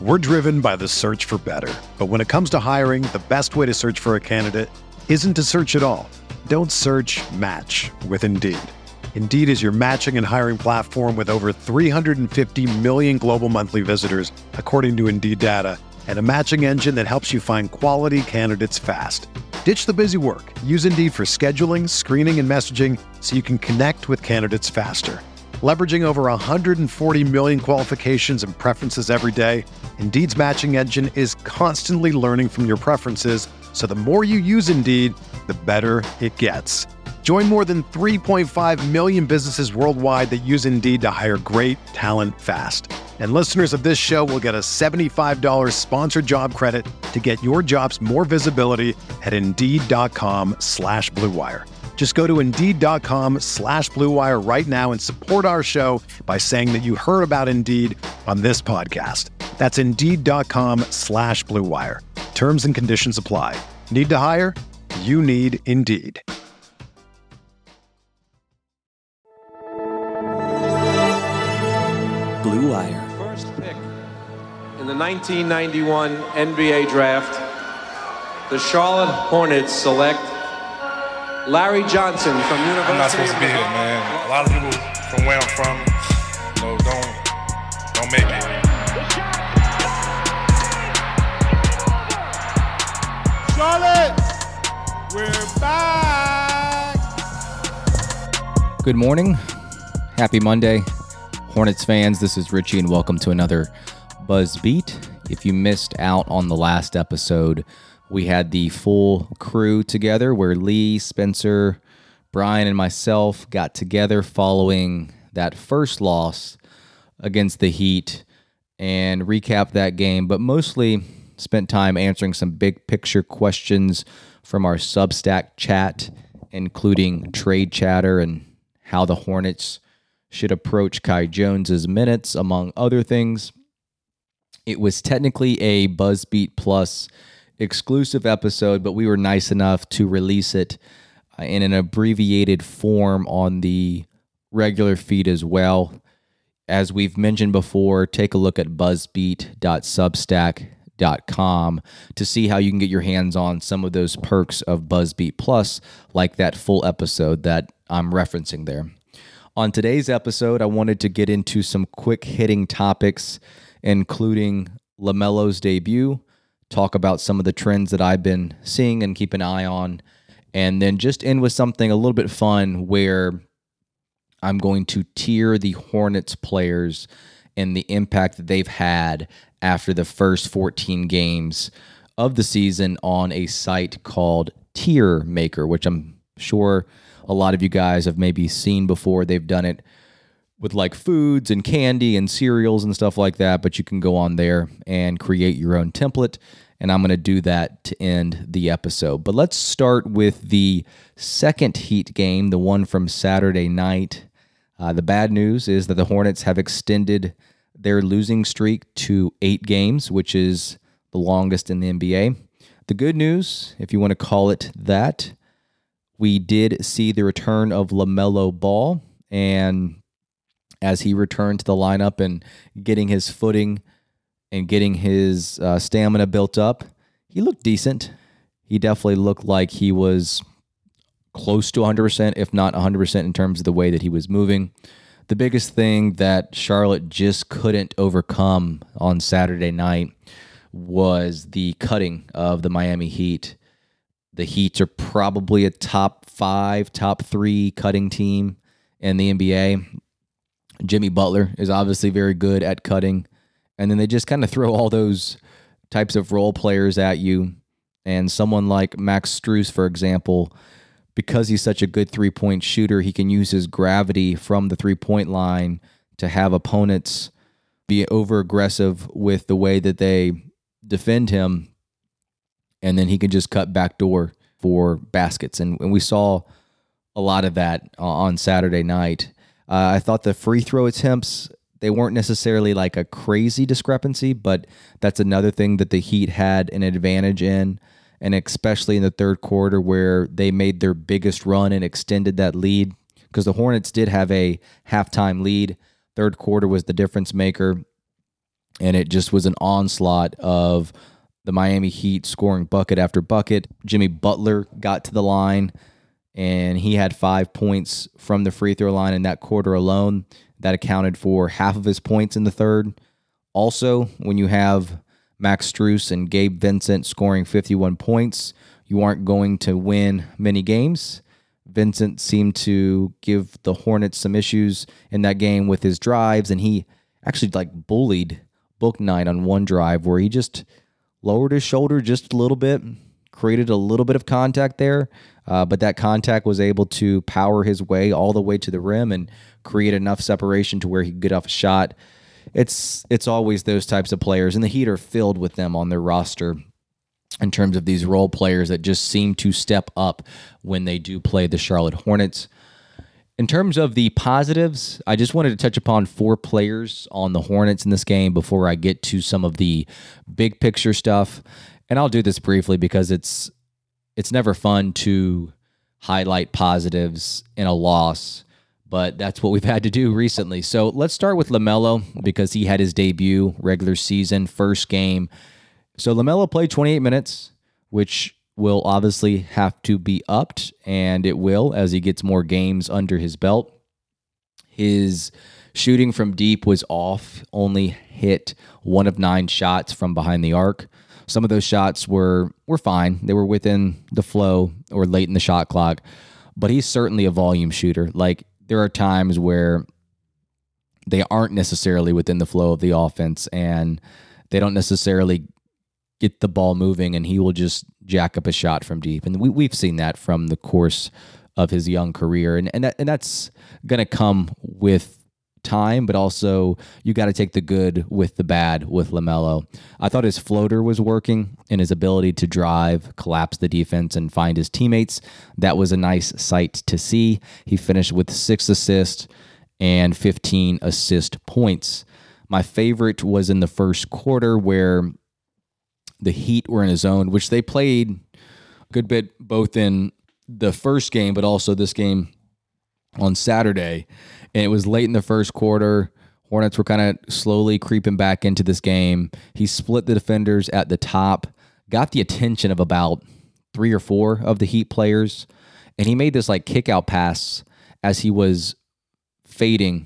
We're driven by the search for better. But when it comes to hiring, the best way to search for a candidate isn't to search at all. Don't search, match with Indeed. Indeed is your matching and hiring platform with over 350 million global monthly visitors, according to Indeed data, and a matching engine that helps you find quality candidates fast. Ditch the busy work. Use Indeed for scheduling, screening, and messaging so you can connect with candidates faster. Leveraging over 140 million qualifications and preferences every day, Indeed's matching engine is constantly learning from your preferences, so the more you use Indeed, the better it gets. Join more than 3.5 million businesses worldwide that use Indeed to hire great talent fast. And listeners of this show will get a $75 sponsored job credit to get your jobs more visibility at Indeed.com/Blue Wire. Just go to Indeed.com/Blue Wire right now and support our show by saying that you heard about Indeed on this podcast. That's Indeed.com/Blue Wire. Terms and conditions apply. Need to hire? You need Indeed. Blue Wire. First pick in the 1991 NBA Draft, the Charlotte Hornets select Larry Johnson from University. I'm not supposed to be here, man. A lot of people from where I'm from, don't make it. Charlotte, we're back. Good morning. Happy Monday. Hornets fans, this is Richie and welcome to another Buzz Beat. If you missed out on the last episode, we had the full crew together where Lee, Spencer, Brian, and myself got together following that first loss against the Heat and recapped that game, but mostly spent time answering some big picture questions from our Substack chat, including trade chatter and how the Hornets should approach Kai Jones's minutes, among other things. It was technically a BuzzBeat Plus exclusive episode, but we were nice enough to release it in an abbreviated form on the regular feed as well. As we've mentioned before, take a look at buzzbeat.substack.com to see how you can get your hands on some of those perks of BuzzBeat Plus, like that full episode that I'm referencing there. On today's episode, I wanted to get into some quick hitting topics, including LaMelo's debut, talk about some of the trends that I've been seeing and keep an eye on, and then just end with something a little bit fun where I'm going to tier the Hornets players and the impact that they've had after the first 14 games of the season on a site called Tier Maker, which I'm sure a lot of you guys have maybe seen before. They've done it with like foods and candy and cereals and stuff like that, but you can go on there and create your own template, and I'm going to do that to end the episode. But let's start with the second Heat game, the one from Saturday night. The bad news is that the Hornets have extended their losing streak to 8 games, which is the longest in the NBA. The good news, if you want to call it that, we did see the return of LaMelo Ball, and as he returned to the lineup and getting his footing and getting his stamina built up, he looked decent. He definitely looked like he was close to 100%, if not 100% in terms of the way that he was moving. The biggest thing that Charlotte just couldn't overcome on Saturday night was the cutting of the Miami Heat. The Heat are probably a top 5, top 3 cutting team in the NBA. Jimmy Butler is obviously very good at cutting. And then they just kind of throw all those types of role players at you. And someone like Max Strus, for example, because he's such a good three-point shooter, he can use his gravity from the three-point line to have opponents be over-aggressive with the way that they defend him. And then he can just cut backdoor for baskets. And we saw a lot of that on Saturday night. I thought the free throw attempts, they weren't necessarily like a crazy discrepancy, but that's another thing that the Heat had an advantage in, and especially in the third quarter where they made their biggest run and extended that lead, because the Hornets did have a halftime lead. Third quarter was the difference maker. and it just was an onslaught of the Miami Heat scoring bucket after bucket. Jimmy Butler got to the line, and he had 5 points from the free throw line in that quarter alone. That accounted for half of his points in the third. Also, when you have Max Strus and Gabe Vincent scoring 51 points, you aren't going to win many games. Vincent seemed to give the Hornets some issues in that game with his drives, and he actually bullied Bouknight on one drive where he just lowered his shoulder just a little bit, created a little bit of contact there, but that contact was able to power his way all the way to the rim and create enough separation to where he could get off a shot. It's always those types of players, and the Heat are filled with them on their roster in terms of these role players that just seem to step up when they do play the Charlotte Hornets. In terms of the positives, I just wanted to touch upon 4 players on the Hornets in this game before I get to some of the big picture stuff. And I'll do this briefly because it's never fun to highlight positives in a loss, but that's what we've had to do recently. So let's start with LaMelo because he had his debut regular season first game. So LaMelo played 28 minutes, which will obviously have to be upped, and it will as he gets more games under his belt. His shooting from deep was off, only hit 1 of 9 shots from behind the arc. Some of those shots were fine. They were within the flow or late in the shot clock, but he's certainly a volume shooter. Like, there are times where they aren't necessarily within the flow of the offense, and they don't necessarily get the ball moving, and he will just jack up a shot from deep. And we've seen that from the course of his young career. And that's going to come with time, but also you got to take the good with the bad with LaMelo. I thought his floater was working and his ability to drive, collapse the defense, and find his teammates. That was a nice sight to see. He finished with 6 assists and 15 assist points. My favorite was in the first quarter where the Heat were in a zone, which they played a good bit both in the first game, but also this game on Saturday. And it was late in the first quarter. Hornets were kind of slowly creeping back into this game. He split the defenders at the top, got the attention of about 3 or 4 of the Heat players, and he made this kick out pass as he was fading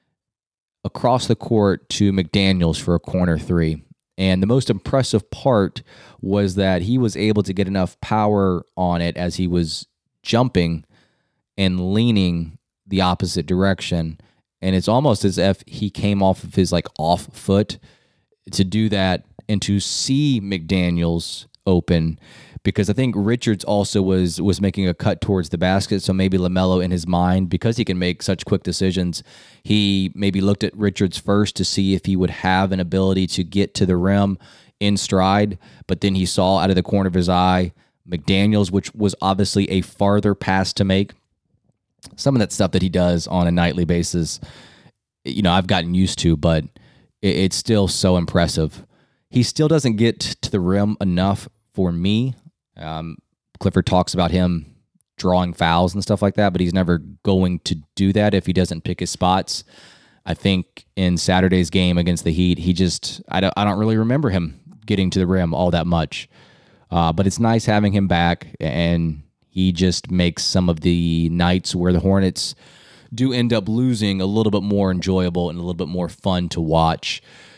across the court to McDaniels for a corner 3. And the most impressive part was that he was able to get enough power on it as he was jumping and leaning the opposite direction. And it's almost as if he came off of his off foot to do that and to see McDaniels open, because I think Richards also was making a cut towards the basket. So maybe LaMelo, in his mind, because he can make such quick decisions, he maybe looked at Richards first to see if he would have an ability to get to the rim in stride. But then he saw out of the corner of his eye McDaniels, which was obviously a farther pass to make. Some of that stuff that he does on a nightly basis, I've gotten used to, but it's still so impressive. He still doesn't get to the rim enough for me. Clifford talks about him drawing fouls and stuff like that, but he's never going to do that if he doesn't pick his spots. I think in Saturday's game against the Heat, I don't really remember him getting to the rim all that much. But it's nice having him back, and he just makes some of the nights where the Hornets do end up losing a little bit more enjoyable and a little bit more fun to watch.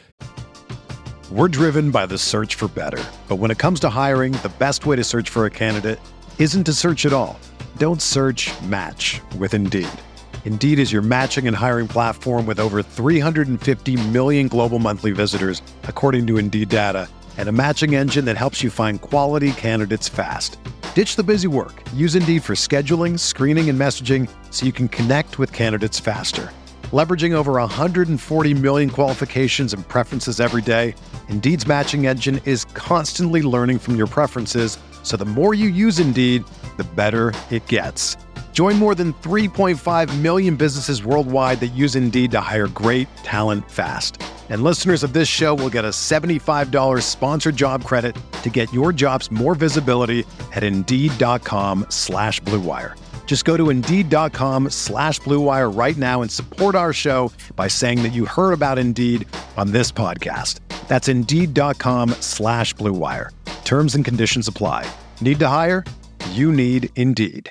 We're driven by the search for better. But when it comes to hiring, the best way to search for a candidate isn't to search at all. Don't search, match with Indeed. Indeed is your matching and hiring platform with over 350 million global monthly visitors, according to Indeed data, and a matching engine that helps you find quality candidates fast. Ditch the busy work. Use Indeed for scheduling, screening, and messaging so you can connect with candidates faster. Leveraging over 140 million qualifications and preferences every day, Indeed's matching engine is constantly learning from your preferences, so the more you use Indeed, the better it gets. Join more than 3.5 million businesses worldwide that use Indeed to hire great talent fast. And listeners of this show will get a $75 sponsored job credit to get your jobs more visibility at Indeed.com/Blue Wire. Just go to Indeed.com/Blue Wire right now and support our show by saying that you heard about Indeed on this podcast. That's Indeed.com/Blue Wire. Terms and conditions apply. Need to hire? You need Indeed.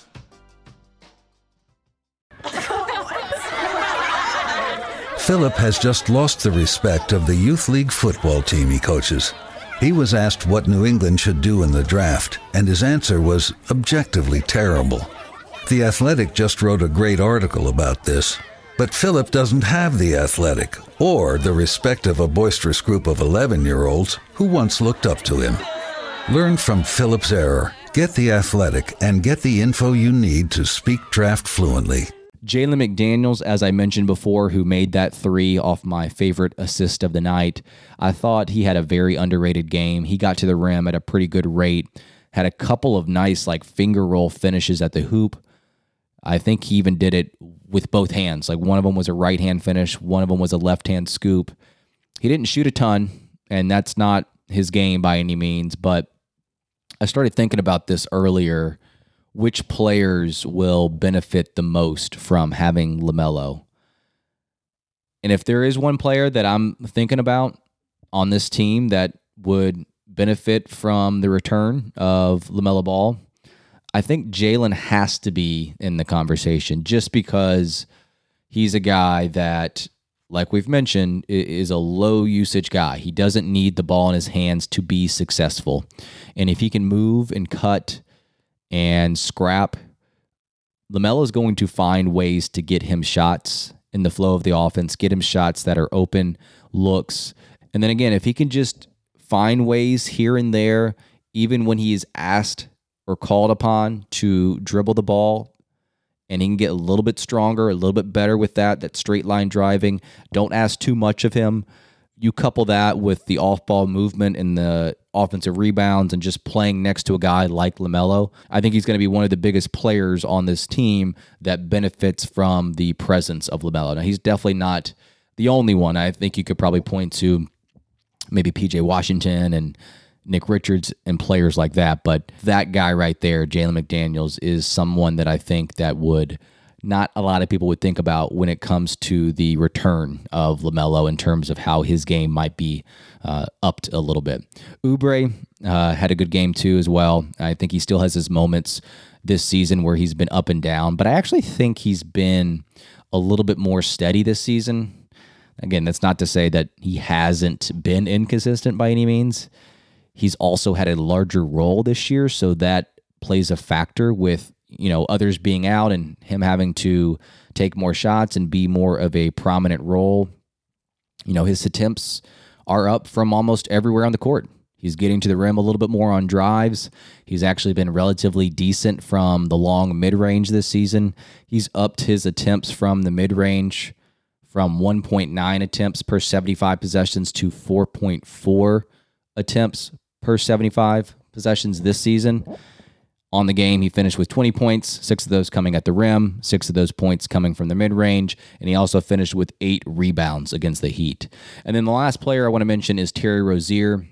Philip has just lost the respect of the youth league football team he coaches. He was asked what New England should do in the draft, and his answer was objectively terrible. The Athletic just wrote a great article about this, but Philip doesn't have The Athletic or the respect of a boisterous group of 11-year-olds who once looked up to him. Learn from Philip's error, get The Athletic, and get the info you need to speak draft fluently. Jalen McDaniels, as I mentioned before, who made that 3 off my favorite assist of the night, I thought he had a very underrated game. He got to the rim at a pretty good rate, had a couple of nice finger roll finishes at the hoop. I think he even did it with both hands. One of them was a right-hand finish, one of them was a left-hand scoop. He didn't shoot a ton, and that's not his game by any means, but I started thinking about this earlier. Which players will benefit the most from having LaMelo? And if there is one player that I'm thinking about on this team that would benefit from the return of LaMelo Ball, I think Jalen has to be in the conversation just because he's a guy that, like we've mentioned, is a low usage guy. He doesn't need the ball in his hands to be successful. And if he can move and cut and scrap, LaMelo is going to find ways to get him shots in the flow of the offense, get him shots that are open looks. And then again, if he can just find ways here and there, even when he is asked or called upon to dribble the ball, and he can get a little bit stronger, a little bit better with that straight line driving. Don't ask too much of him. You couple that with the off-ball movement and the offensive rebounds and just playing next to a guy like LaMelo, I think he's going to be one of the biggest players on this team that benefits from the presence of LaMelo. Now, he's definitely not the only one. I think you could probably point to maybe P.J. Washington and Nick Richards and players like that, but that guy right there, Jalen McDaniels, is someone that I think that would not a lot of people would think about when it comes to the return of LaMelo in terms of how his game might be upped a little bit. Oubre had a good game too as well. I think he still has his moments this season where he's been up and down, but I actually think he's been a little bit more steady this season. Again, that's not to say that he hasn't been inconsistent by any means. He's also had a larger role this year, so that plays a factor with others being out and him having to take more shots and be more of a prominent role. His attempts are up from almost everywhere on the court. He's getting to the rim a little bit more on drives. He's actually been relatively decent from the long mid-range this season. He's upped his attempts from the mid-range from 1.9 attempts per 75 possessions to 4.4 attempts per 75 possessions this season. On the game, he finished with 20 points, 6 of those coming at the rim, 6 of those points coming from the mid-range, and he also finished with 8 rebounds against the Heat. And then the last player I want to mention is Terry Rozier,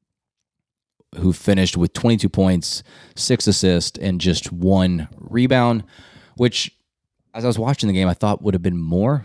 who finished with 22 points, 6 assists, and just 1 rebound, which, as I was watching the game, I thought would have been more,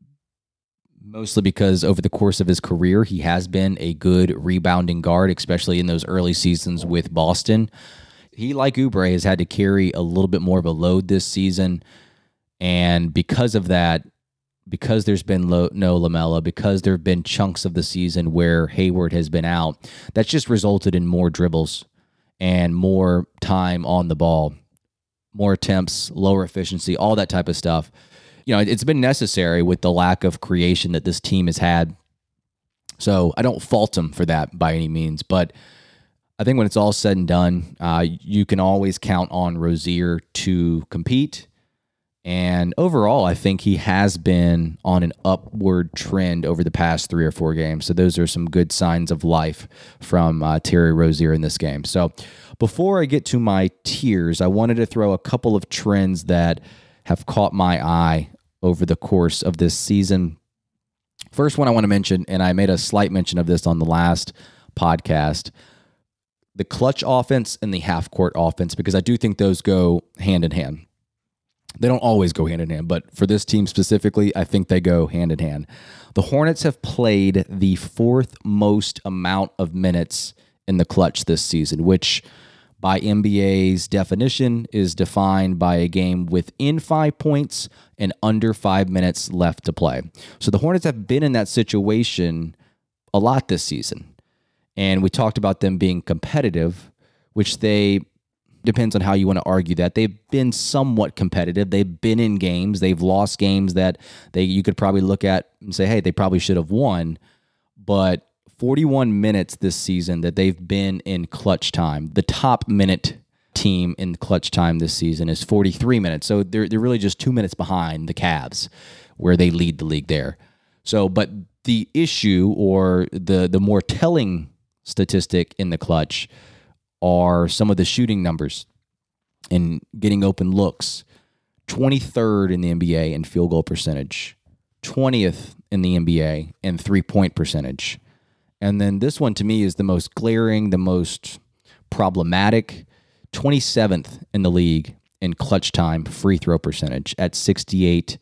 mostly because over the course of his career, he has been a good rebounding guard, especially in those early seasons with Boston. He, like Oubre, has had to carry a little bit more of a load this season, and because of that, because there's been no LaMelo, because there have been chunks of the season where Hayward has been out, that's just resulted in more dribbles and more time on the ball, more attempts, lower efficiency, all that type of stuff. It's been necessary with the lack of creation that this team has had. So I don't fault him for that by any means, but I think when it's all said and done, you can always count on Rozier to compete. And overall, I think he has been on an upward trend over the past 3 or 4 games. So those are some good signs of life from Terry Rozier in this game. So before I get to my tiers, I wanted to throw a couple of trends that have caught my eye over the course of this season. First one I want to mention, and I made a slight mention of this on the last podcast, the clutch offense and the half-court offense, because I do think those go hand in hand. They don't always go hand in hand, but for this team specifically, I think they go hand in hand. The Hornets have played the fourth most amount of minutes in the clutch this season, which by NBA's definition is defined by a game within 5 points and under 5 minutes left to play. So the Hornets have been in that situation a lot this season. And we talked about them being competitive, which they depends on how you want to argue that. They've been somewhat competitive. They've been in games. They've lost games that you could probably look at and say, hey, they probably should have won. But 41 minutes this season that they've been in clutch time. The top minute team in clutch time this season is 43 minutes. So they're really just 2 minutes behind the Cavs, where they lead the league there. So, but the issue, or the more telling statistic in the clutch, are some of the shooting numbers and getting open looks. 23rd in the NBA in field goal percentage, 20th in the NBA in 3-point percentage. And then this one to me is the most glaring, the most problematic, 27th in the league in clutch time free throw percentage at 68%.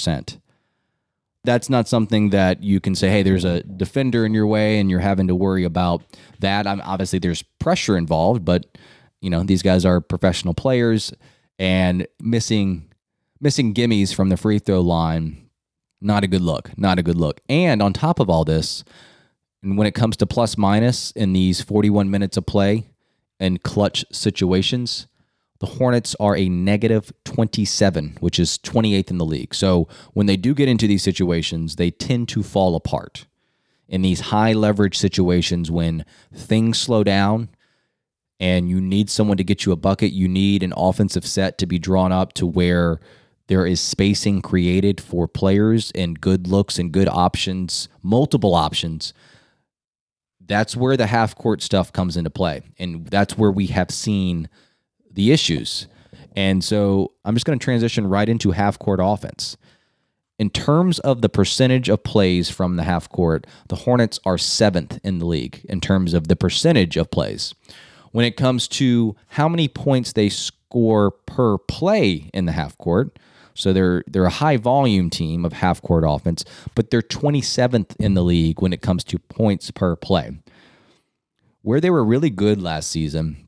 That's not something that you can say, hey, there's a defender in your way and you're having to worry about that. Obviously, there's pressure involved, but these guys are professional players, and missing gimmies from the free throw line, not a good look. And on top of all this, and when it comes to plus minus in these 41 minutes of play and clutch situations, the Hornets are a negative 27, which is 28th in the league. So when they do get into these situations, they tend to fall apart. In these high leverage situations, when things slow down and you need someone to get you a bucket, you need an offensive set to be drawn up to where there is spacing created for players and good looks and good options, multiple options. That's where the half-court stuff comes into play. And that's where we have seen the issues. And so I'm just going to transition right into half-court offense. In terms of the percentage of plays from the half-court, the Hornets are 7th in the league in terms of the percentage of plays. When it comes to how many points they score per play in the half-court, so they're a high-volume team of half-court offense, but they're 27th in the league when it comes to points per play. Where they were really good last season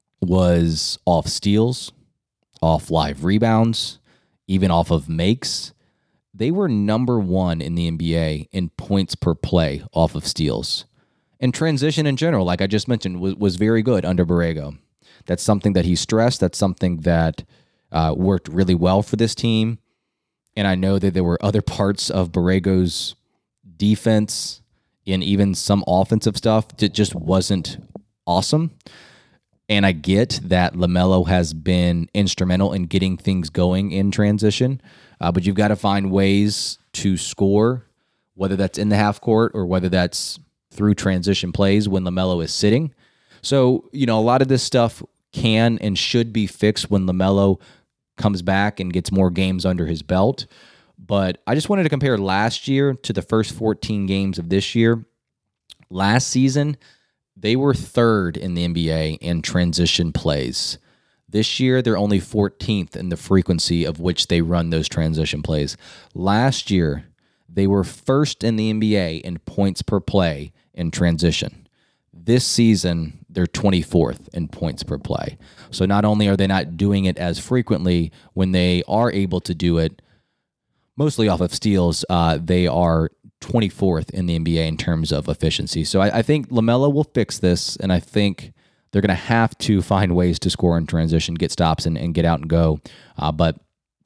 was off steals, off live rebounds, even off of makes. They were number 1 in the NBA in points per play off of steals. And transition in general, like I just mentioned, was very good under Borrego. That's something that he stressed. That's something that worked really well for this team. And I know that there were other parts of Borrego's defense and even some offensive stuff that just wasn't awesome. And I get that LaMelo has been instrumental in getting things going in transition, but you've got to find ways to score, whether that's in the half court or whether that's through transition plays when LaMelo is sitting. So, a lot of this stuff can and should be fixed when LaMelo comes back and gets more games under his belt. But I just wanted to compare last year to the first 14 games of this year. Last season, they were 3rd in the NBA in transition plays. This year, they're only 14th in the frequency of which they run those transition plays. Last year, they were 1st in the NBA in points per play in transition. This season, they're 24th in points per play. So not only are they not doing it as frequently, when they are able to do it, mostly off of steals, they are 24th in the NBA in terms of efficiency. So I think LaMelo will fix this, and I think they're going to have to find ways to score in transition, get stops, and get out and go. But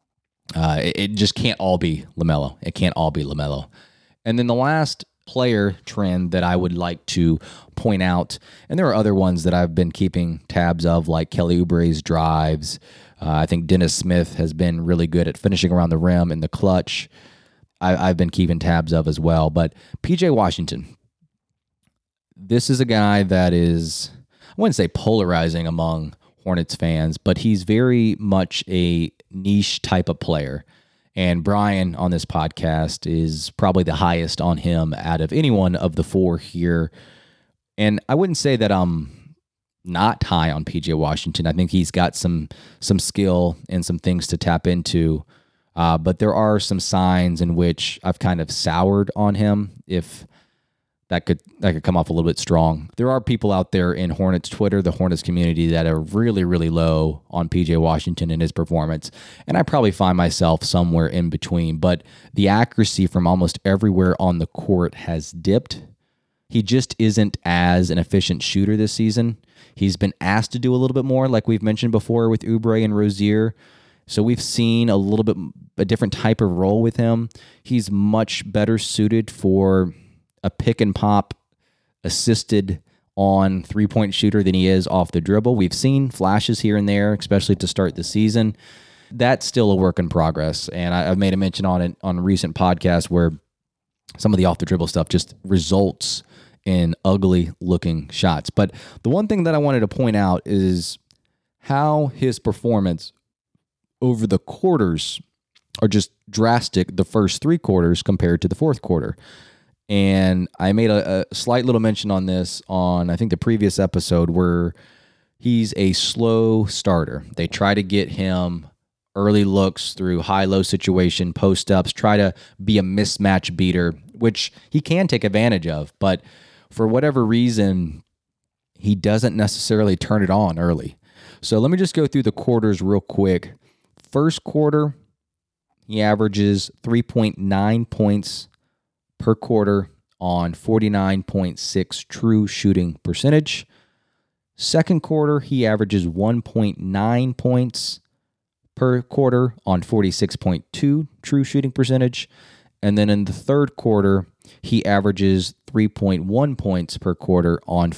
it just can't all be LaMelo. It can't all be LaMelo. And then the last player trend that I would like to point out, and there are other ones that I've been keeping tabs of, like Kelly Oubre's drives. I think Dennis Smith has been really good at finishing around the rim in the clutch. I've been keeping tabs of as well. But PJ Washington, this is a guy that is, I wouldn't say polarizing among Hornets fans, but he's very much a niche type of player. And Brian on this podcast is probably the highest on him out of anyone of the 4 here. And I wouldn't say that I'm not high on PJ Washington. I think he's got some skill and some things to tap into. But there are some signs in which I've kind of soured on him, if that could come off a little bit strong. There are people out there in Hornets Twitter, the Hornets community, that are really, really low on PJ Washington and his performance. And I probably find myself somewhere in between. But the accuracy from almost everywhere on the court has dipped. He just isn't as an efficient shooter this season. He's been asked to do a little bit more, like we've mentioned before with Oubre and Rozier. So we've seen a little bit a different type of role with him. He's much better suited for a pick and pop assisted on three-point shooter than he is off the dribble. We've seen flashes here and there, especially to start the season. That's still a work in progress. And I've made a mention on it on a recent podcast where some of the off the dribble stuff just results in ugly looking shots. But the one thing that I wanted to point out is how his performance over the quarters are just drastic, the first three quarters compared to the fourth quarter. And I made a slight little mention on this on, I think, the previous episode, where he's a slow starter. They try to get him early looks through high-low situation, post-ups, try to be a mismatch beater, which he can take advantage of. But for whatever reason, he doesn't necessarily turn it on early. So let me just go through the quarters real quick. First quarter, he averages 3.9 points per quarter on 49.6 true shooting percentage. Second quarter, he averages 1.9 points per quarter on 46.2 true shooting percentage. And then in the third quarter, he averages 3.1 points per quarter on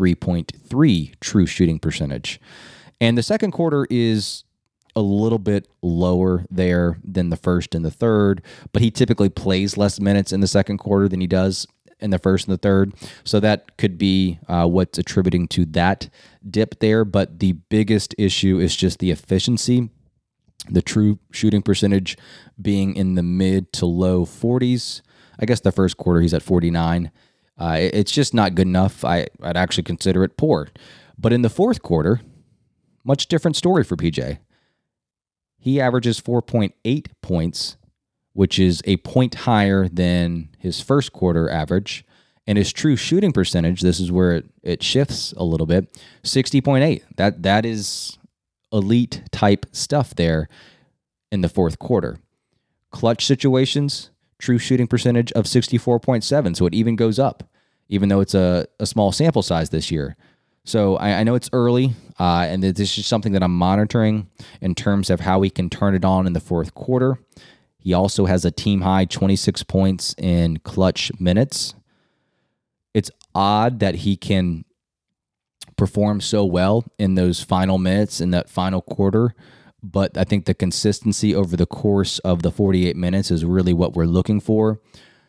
43.3 true shooting percentage. And the second quarter is a little bit lower there than the first and the third, but he typically plays less minutes in the second quarter than he does in the first and the third. So that could be what's attributing to that dip there. But the biggest issue is just the efficiency, the true shooting percentage being in the mid to low 40s. I guess the first quarter he's at 49. It's just not good enough. I'd actually consider it poor. But in the fourth quarter, much different story for PJ. He averages 4.8 points, which is a point higher than his first quarter average. And his true shooting percentage, this is where it shifts a little bit, 60.8. That is elite type stuff there in the fourth quarter. Clutch situations, true shooting percentage of 64.7. So it even goes up, even though it's a small sample size this year. So I know it's early, and this is something that I'm monitoring in terms of how he can turn it on in the fourth quarter. He also has a team-high 26 points in clutch minutes. It's odd that he can perform so well in those final minutes, in that final quarter, but I think the consistency over the course of the 48 minutes is really what we're looking for.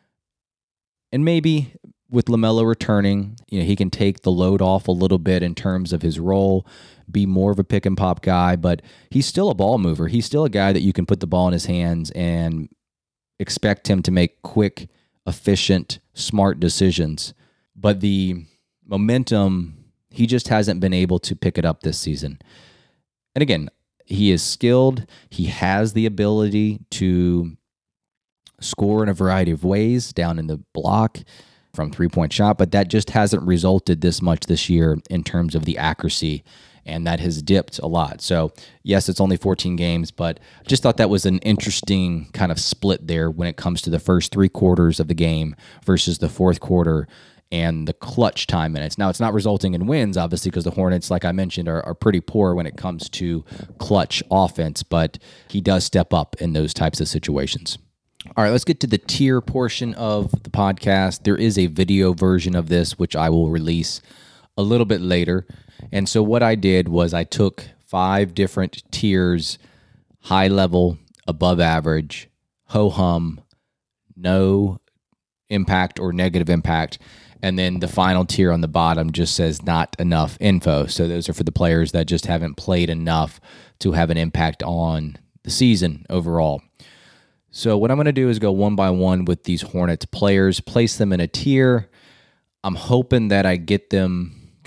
And maybe with LaMelo returning, he can take the load off a little bit in terms of his role, be more of a pick and pop guy, but he's still a ball mover. He's still a guy that you can put the ball in his hands and expect him to make quick, efficient, smart decisions. But the momentum, he just hasn't been able to pick it up this season. And again, he is skilled. He has the ability to score in a variety of ways down in the block from three-point shot, but that just hasn't resulted this much this year in terms of the accuracy, and that has dipped a lot. So yes, it's only 14 games, but I just thought that was an interesting kind of split there when it comes to the first three quarters of the game versus the fourth quarter and the clutch time minutes. Now, it's not resulting in wins, obviously, because the Hornets, like I mentioned, are pretty poor when it comes to clutch offense, but he does step up in those types of situations. All right, let's get to the tier portion of the podcast. There is a video version of this, which I will release a little bit later. And so what I did was I took 5 different tiers: high level, above average, ho-hum, no impact or negative impact. And then the final tier on the bottom just says not enough info. So those are for the players that just haven't played enough to have an impact on the season overall. So what I'm going to do is go one by one with these Hornets players, place them in a tier. I'm hoping that I get them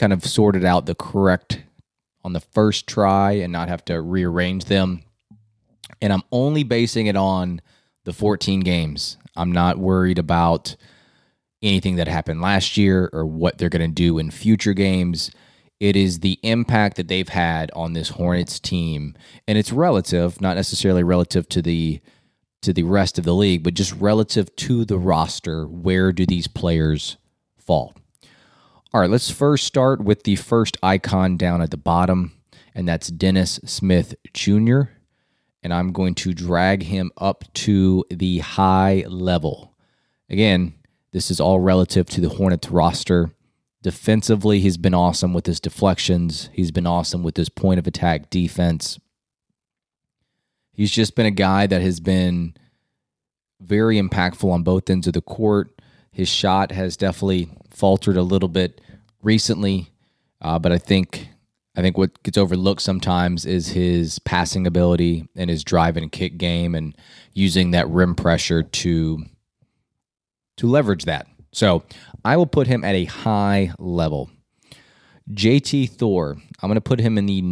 kind of sorted out the correct on the first try and not have to rearrange them. And I'm only basing it on the 14 games. I'm not worried about anything that happened last year or what they're going to do in future games. It is the impact that they've had on this Hornets team. And it's relative, not necessarily relative to the rest of the league, but just relative to the roster. Where do these players fall? All right, let's first start with the first icon down at the bottom, and that's Dennis Smith Jr., and I'm going to drag him up to the high level. Again, this is all relative to the Hornets roster. Defensively, he's been awesome with his deflections. He's been awesome with his point of attack defense. He's just been a guy that has been very impactful on both ends of the court. His shot has definitely faltered a little bit recently, but I think what gets overlooked sometimes is his passing ability and his drive and kick game and using that rim pressure to leverage that. So I will put him at a high level. JT Thor, I'm going to put him in the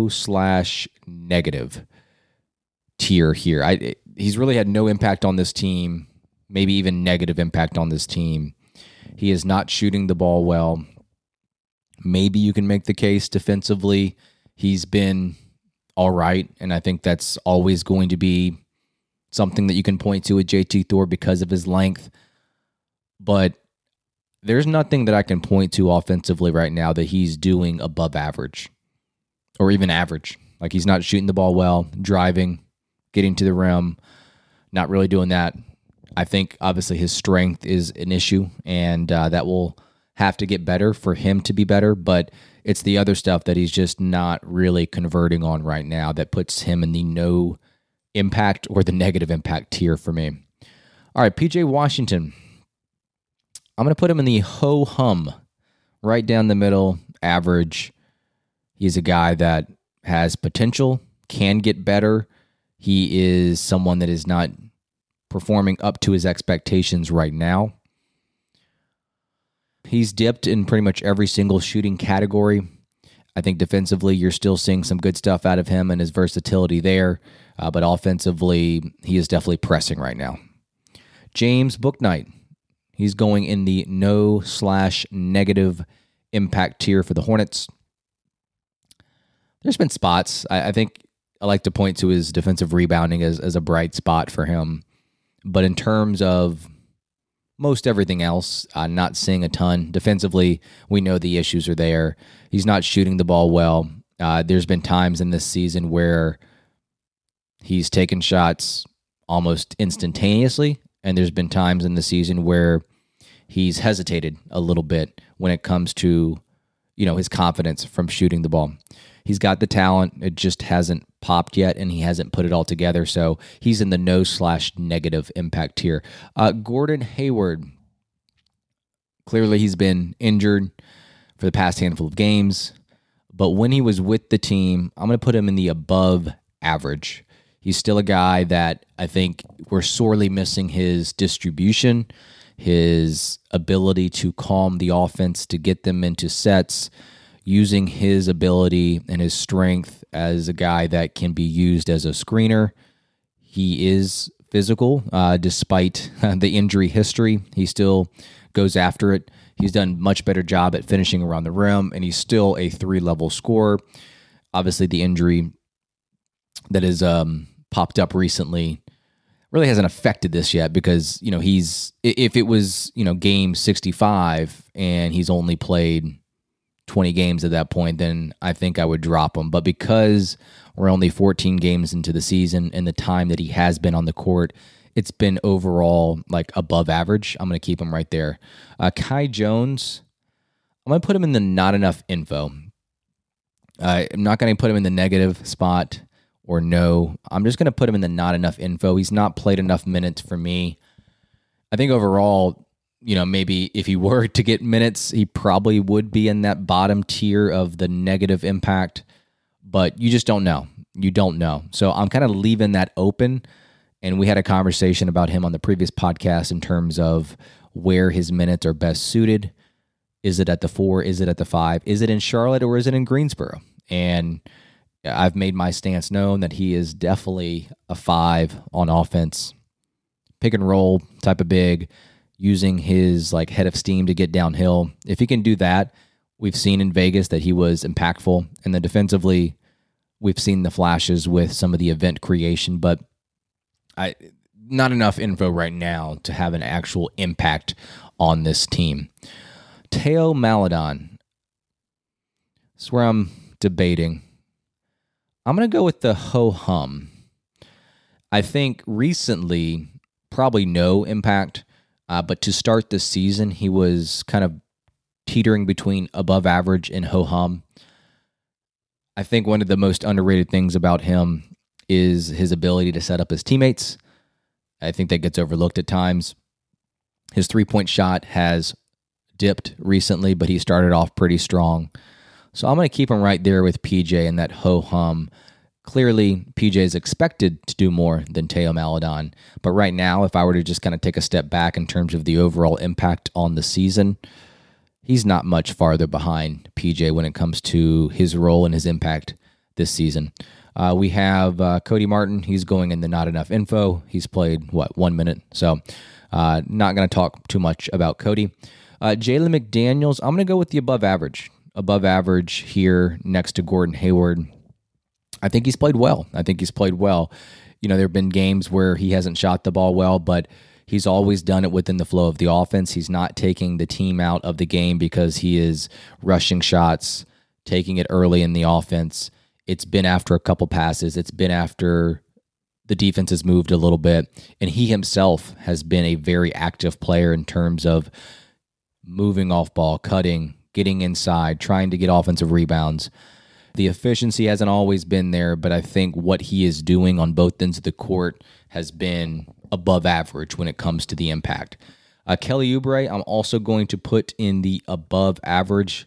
no/negative tier here. He's really had no impact on this team, maybe even negative impact on this team. He is not shooting the ball well. Maybe you can make the case defensively he's been all right, and I think that's always going to be something that you can point to with JT Thor because of his length. But there's nothing that I can point to offensively right now that he's doing above average or even average. Like, he's not shooting the ball well, driving, getting to the rim, not really doing that. I think, obviously, his strength is an issue, and that will have to get better for him to be better, but it's the other stuff that he's just not really converting on right now that puts him in the no impact or the negative impact tier for me. All right, PJ Washington. I'm going to put him in the ho-hum, right down the middle, average. He's a guy that has potential, can get better. He is someone that is not performing up to his expectations right now. He's dipped in pretty much every single shooting category. I think defensively, you're still seeing some good stuff out of him and his versatility there. But offensively, he is definitely pressing right now. James Bouknight. He's going in the no/negative impact tier for the Hornets. There's been spots. I think I like to point to his defensive rebounding as a bright spot for him. But in terms of most everything else, not seeing a ton. Defensively, we know the issues are there. He's not shooting the ball well. There's been times in this season where he's taken shots almost instantaneously, and there's been times in the season where he's hesitated a little bit when it comes to, his confidence from shooting the ball. He's got the talent. It just hasn't popped yet, and he hasn't put it all together. So he's in the no/negative impact tier. Gordon Hayward. Clearly, he's been injured for the past handful of games. But when he was with the team, I'm going to put him in the above average. He's still a guy that I think we're sorely missing his distribution, his ability to calm the offense, to get them into sets, using his ability and his strength as a guy that can be used as a screener. He is physical, despite the injury history. He still goes after it. He's done a much better job at finishing around the rim, and he's still a 3-level scorer. Obviously, the injury that has popped up recently really hasn't affected this yet because, if it was, game 65 and he's only played 20 games at that point, then I think I would drop him. But because we're only 14 games into the season and the time that he has been on the court, it's been overall above average. I'm going to keep him right there. Kai Jones, I'm going to put him in the not enough info. I'm not going to put him in the negative spot or no. I'm just going to put him in the not enough info. He's not played enough minutes for me. I think overall, maybe if he were to get minutes, he probably would be in that bottom tier of the negative impact, but you just don't know. You don't know. So I'm kind of leaving that open, and we had a conversation about him on the previous podcast in terms of where his minutes are best suited, Is it at the 4? Is it at the 5? Is it in Charlotte or is it in Greensboro? And I've made my stance known that he is definitely a 5 on offense. Pick and roll type of big, using his like head of steam to get downhill. If he can do that, we've seen in Vegas that he was impactful. And then defensively, we've seen the flashes with some of the event creation, but not enough info right now to have an actual impact on this team. Theo Maledon. That's where I'm debating. I'm going to go with the ho-hum. I think recently, probably no impact, but to start the season, he was kind of teetering between above average and ho-hum. I think one of the most underrated things about him is his ability to set up his teammates. I think that gets overlooked at times. His three-point shot has dipped recently, but he started off pretty strong. So I'm going to keep him right there with PJ in that ho-hum. Clearly, PJ is expected to do more than Theo Maledon. But right now, if I were to just kind of take a step back in terms of the overall impact on the season, he's not much farther behind PJ when it comes to his role and his impact this season. We have Cody Martin. He's going in the not enough info. He's played, 1 minute? So not going to talk too much about Cody. Jalen McDaniels, I'm going to go with the above average. Above average here next to Gordon Hayward. I think he's played well. You know, there have been games where he hasn't shot the ball well, but he's always done it within the flow of the offense. He's not taking the team out of the game because he is rushing shots, taking it early in the offense. It's been after a couple passes. It's been after the defense has moved a little bit. And he himself has been a very active player in terms of moving off ball, cutting, getting inside, trying to get offensive rebounds. The efficiency hasn't always been there, but I think what he is doing on both ends of the court has been above average when it comes to the impact. Kelly Oubre, I'm also going to put in the above average.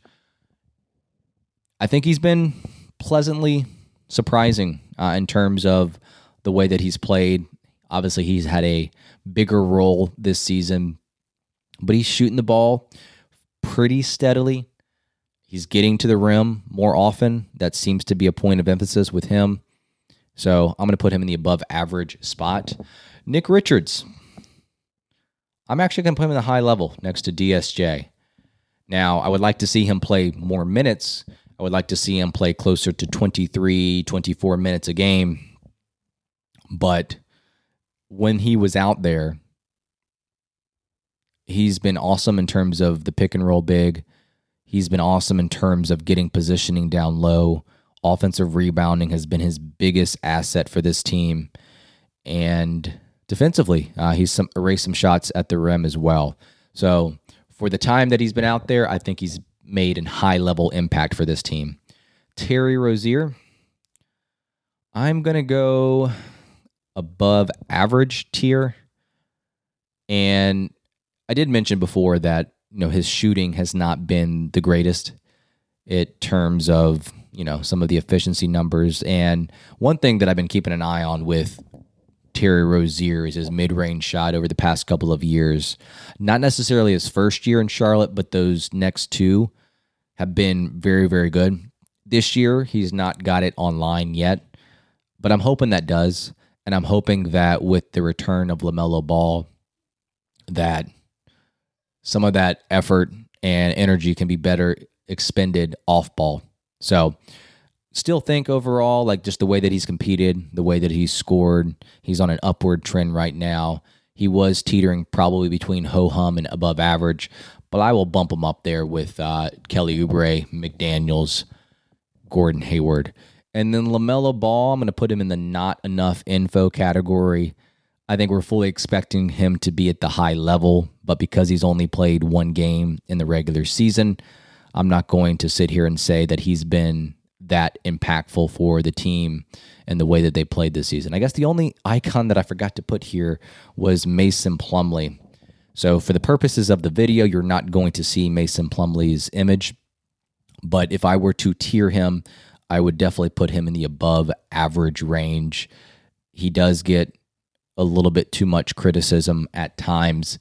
I think he's been pleasantly surprising in terms of the way that he's played. Obviously, he's had a bigger role this season, but he's shooting the ball pretty steadily. He's getting to the rim more often. That seems to be a point of emphasis with him. So I'm going to put him in the above average spot. Nick Richards. I'm actually going to put him in the high level next to DSJ. Now, I would like to see him play more minutes. I would like to see him play closer to 23, 24 minutes a game. But when he was out there, he's been awesome in terms of the pick and roll big. He's been awesome in terms of getting positioning down low. Offensive rebounding has been his biggest asset for this team. And defensively, he's erased some shots at the rim as well. So for the time that he's been out there, I think he's made a high-level impact for this team. Terry Rozier, I'm going to go above average tier. And I did mention before that, you know, his shooting has not been the greatest in terms of, you know, some of the efficiency numbers. And one thing that I've been keeping an eye on with Terry Rozier is his mid-range shot over the past couple of years. Not necessarily his first year in Charlotte, but those next two have been very, very good. This year, he's not got it online yet, but I'm hoping that does. And I'm hoping that with the return of LaMelo Ball, that some of that effort and energy can be better expended off ball. So still think overall, like just the way that he's competed, the way that he's scored, he's on an upward trend right now. He was teetering probably between ho-hum and above average, but I will bump him up there with Kelly Oubre, McDaniels, Gordon Hayward. And then LaMelo Ball, I'm going to put him in the not enough info category. I think we're fully expecting him to be at the high level, but because he's only played one game in the regular season, I'm not going to sit here and say that he's been that impactful for the team and the way that they played this season. I guess the only icon that I forgot to put here was Mason Plumlee. So for the purposes of the video, you're not going to see Mason Plumlee's image, but if I were to tier him, I would definitely put him in the above average range. He does get a little bit too much criticism at times.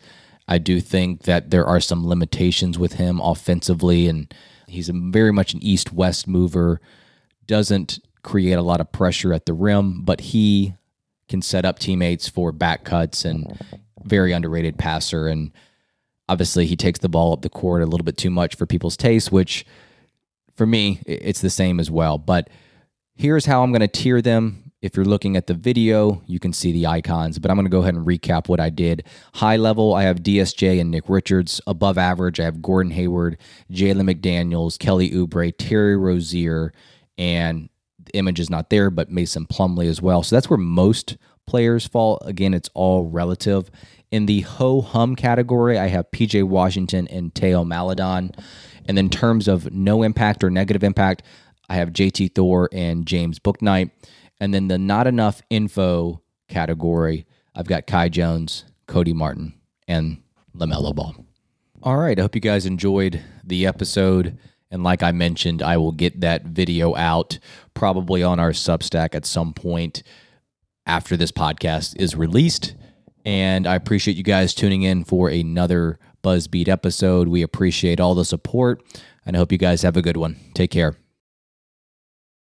I do think that there are some limitations with him offensively, and he's very much an east-west mover, doesn't create a lot of pressure at the rim, but he can set up teammates for back cuts, and very underrated passer. And obviously he takes the ball up the court a little bit too much for people's taste, which for me, it's the same as well. But here's how I'm going to tier them. If you're looking at the video, you can see the icons, but I'm going to go ahead and recap what I did. High level, I have DSJ and Nick Richards. Above average, I have Gordon Hayward, Jalen McDaniels, Kelly Oubre, Terry Rozier, and the image is not there, but Mason Plumlee as well. So that's where most players fall. Again, it's all relative. In the ho-hum category, I have PJ Washington and Teo Maledon. And in terms of no impact or negative impact, I have JT Thor and James Bouknight. And then the not enough info category, I've got Kai Jones, Cody Martin, and LaMelo Ball. All right, I hope you guys enjoyed the episode. And like I mentioned, I will get that video out probably on our Substack at some point after this podcast is released. And I appreciate you guys tuning in for another BuzzBeat episode. We appreciate all the support, and I hope you guys have a good one. Take care.